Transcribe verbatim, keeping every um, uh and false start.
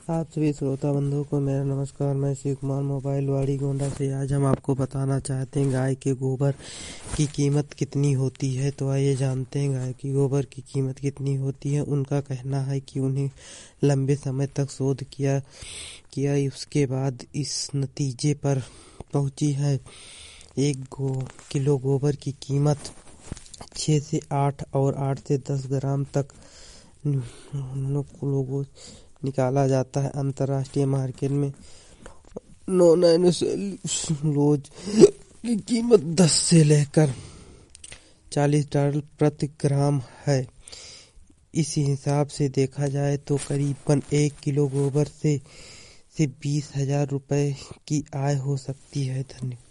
आप सभी श्रोता बंधुओं को मेरा नमस्कार। मैं शिव कुमार मोबाइल वाड़ी गोंडा से। आज हम आपको बताना चाहते हैं गाय के गोबर की कीमत कितनी होती है। तो आइए जानते हैं गाय की गोबर की कीमत कितनी होती है। उनका कहना है कि उन्हें लंबे समय तक शोध किया किया उसके बाद इस नतीजे पर पहुंची है। एक गो किलो गोबर की कीमत छः से आठ और आठ से दस ग्राम तक लोगों निकाला जाता है। अंतर्राष्ट्रीय मार्केट में नॉन सेल्यूलोज की कीमत दस से लेकर चालीस डॉलर प्रति ग्राम है। इस हिसाब से देखा जाए तो करीबन एक किलो गोबर से से बीस हजार रुपए की आय हो सकती है। धन्यवाद।